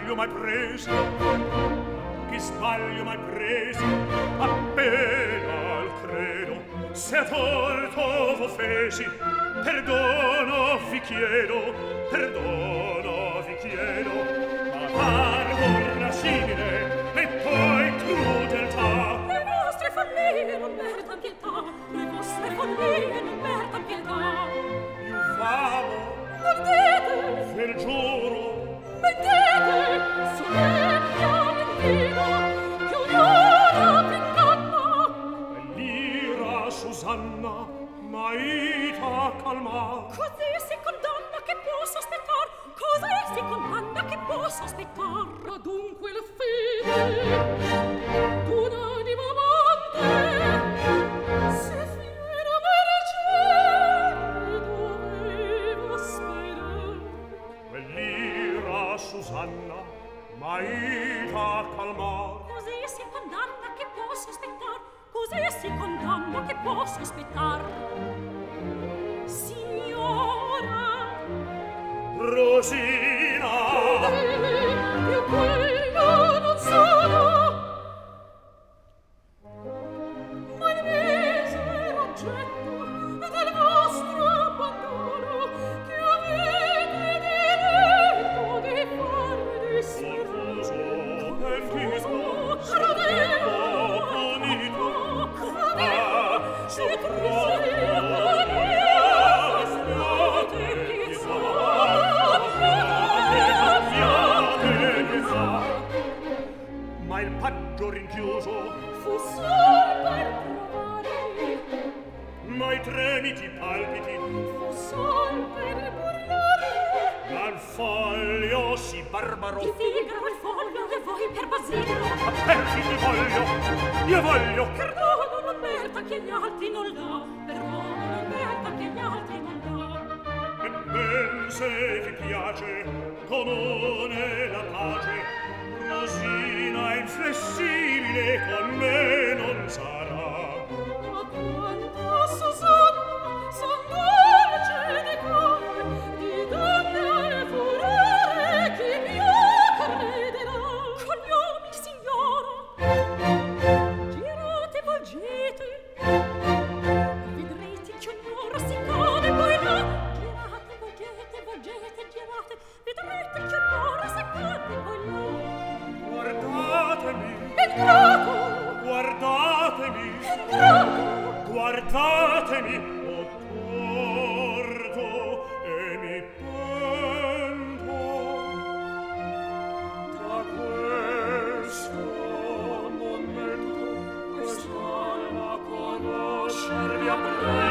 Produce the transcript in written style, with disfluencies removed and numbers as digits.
sbaglio m'hai preso, che sbaglio m'hai preso, appena al credo, se torto v'offesi, perdono vi chiedo, ma pardon simile e poi crudeltà. Le vostre follie non mertan pietà, le vostre follie non mertan pietà. Io famo, non dite, ve lo giuro, mettete, silenzio mentito, che un'ora v'inganna. e l'ira Susanna m'aita calmar. Così si condanna che può sospettar, così si condanna che può sospettar. Adunque la fede d'un'anima amante, se fiera mercede doveva sperare. Quell'ira Susanna m'aita calmar. Così si condanna che può sospettar, così si condanna che può sospettar. Signora Rosina, io quello non sono, ma il misero oggetto del vostro abbandono, che avete diritto di far disperare. confuso, Crodeo, punito, crodeo, se se troppo ma il paggio rinchiuso fu sol per provare, ma i tremiti palpiti fu sol per burlare. dal foglio si barbaro Il figaro il foglio e voi per Basilio. a perfidi io voglio Perdono non merita che gli altri non dà, perdono non merita che gli altri non dà. e ben se vi piace comune la pace, Rosina inflessibile con me non sarà. Ma quanto Susanna son dolce di cuore, di donne al furore, chi più crederà? Con gli uomini, signora, girate, volgete, vedrete che ognora si cade poi là. Girate, volgete, girate, vedrete che ognora si cade poi là. Guardatemi, Entrato, guardatemi, entrato, guardatemi, ho torto e mi pento. Da questo momento quest'alma conoscervi apprendo.